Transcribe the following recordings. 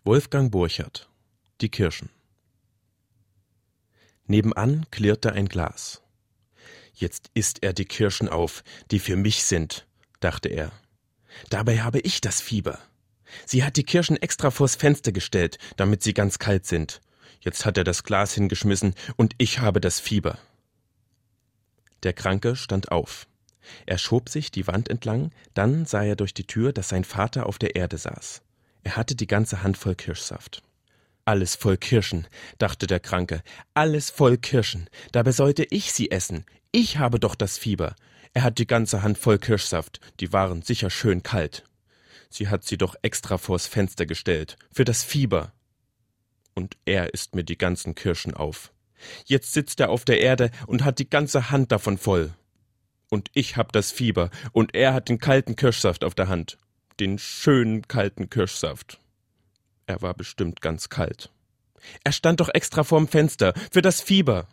Wolfgang Borchert: Die Kirschen. Nebenan klirrte ein Glas. »Jetzt isst er die Kirschen auf, die für mich sind«, dachte er. »Dabei habe ich das Fieber. Sie hat die Kirschen extra vors Fenster gestellt, damit sie ganz kalt sind. Jetzt hat er das Glas hingeschmissen und ich habe das Fieber.« Der Kranke stand auf. Er schob sich die Wand entlang, dann sah er durch die Tür, dass sein Vater auf der Erde saß. Er hatte die ganze Hand voll Kirschsaft. »Alles voll Kirschen«, dachte der Kranke, »alles voll Kirschen. Dabei sollte ich sie essen. Ich habe doch das Fieber. Er hat die ganze Hand voll Kirschsaft, die waren sicher schön kalt. Sie hat sie doch extra vors Fenster gestellt, für das Fieber. Und er isst mir die ganzen Kirschen auf. Jetzt sitzt er auf der Erde und hat die ganze Hand davon voll. Und ich hab das Fieber und er hat den kalten Kirschsaft auf der Hand. Den schönen kalten Kirschsaft. Er war bestimmt ganz kalt. Er stand doch extra vorm Fenster, für das Fieber.«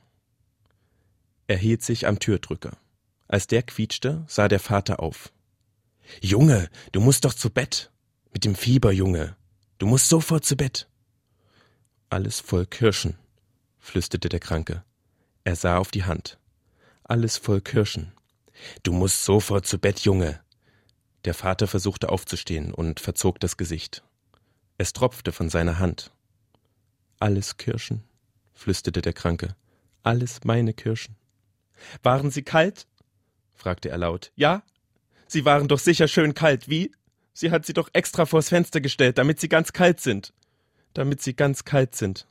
Er hielt sich am Türdrücker. Als der quietschte, sah der Vater auf. »Junge, du musst doch zu Bett. Mit dem Fieber, Junge. Du musst sofort zu Bett.« »Alles voll Kirschen«, flüsterte der Kranke. Er sah auf die Hand. »Alles voll Kirschen. Du musst sofort zu Bett, Junge.« Der Vater versuchte aufzustehen und verzog das Gesicht. Es tropfte von seiner Hand. »Alles Kirschen«, flüsterte der Kranke. »Alles meine Kirschen.« »Waren sie kalt?« fragte er laut. »Ja? Sie waren doch sicher schön kalt, wie? Sie hat sie doch extra vors Fenster gestellt, damit sie ganz kalt sind. Damit sie ganz kalt sind.«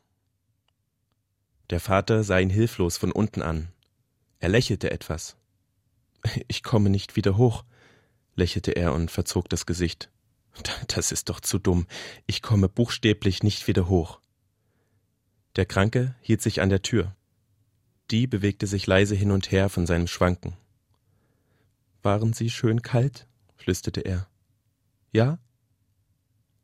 Der Vater sah ihn hilflos von unten an. Er lächelte etwas. »Ich komme nicht wieder hoch«, lächelte er und verzog das Gesicht. »Das ist doch zu dumm. Ich komme buchstäblich nicht wieder hoch.« Der Kranke hielt sich an der Tür. Die bewegte sich leise hin und her von seinem Schwanken. »Waren Sie schön kalt?«, flüsterte er. »Ja?«